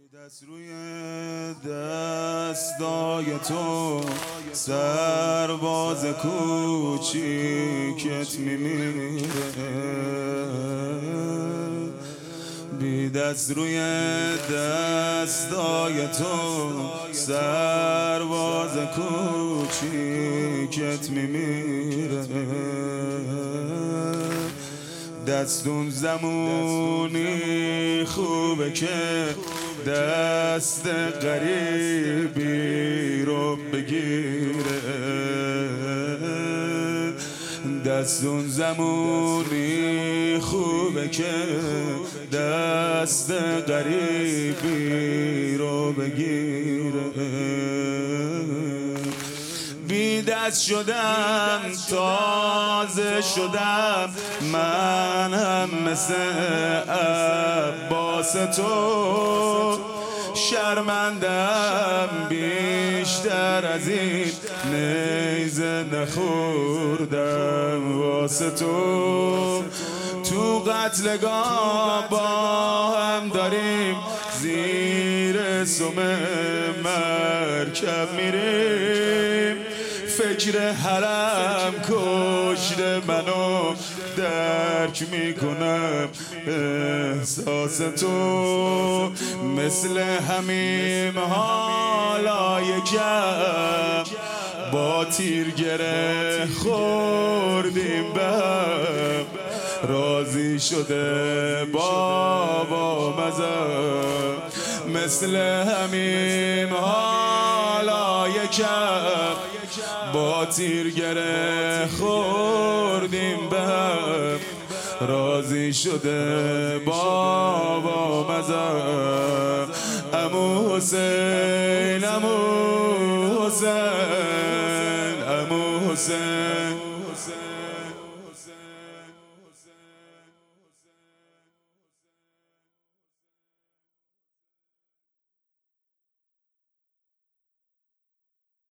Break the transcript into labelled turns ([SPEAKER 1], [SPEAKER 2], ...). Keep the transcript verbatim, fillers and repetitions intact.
[SPEAKER 1] دست روی دستای تو سرباز کوچیکت میمیره، بی دست روی دستای تو سرباز کوچیکت میمیره. دستون زمونی خوبه که دست غریبی رو بگیره، دستون زمونی خوبه که دست غریبی رو بگیره. بی دست شدم تازه شدم من هم مثل عباس تو، شرمندم بیشتر از این نیزه نخوردم واسه تو. تو قتلگاه با هم داریم زیر سم مرکب میریم، فکر حرم کشته منو درک میکنم احساس تو. مثل همین حالا یکم با تیر گره خوردیم به هم، راضی شده بابا مزم. مثل همین حالا یکم با تیر گره خوردیم به هم، راضی شده بابا مزم. عمو حسین عمو حسین عمو حسین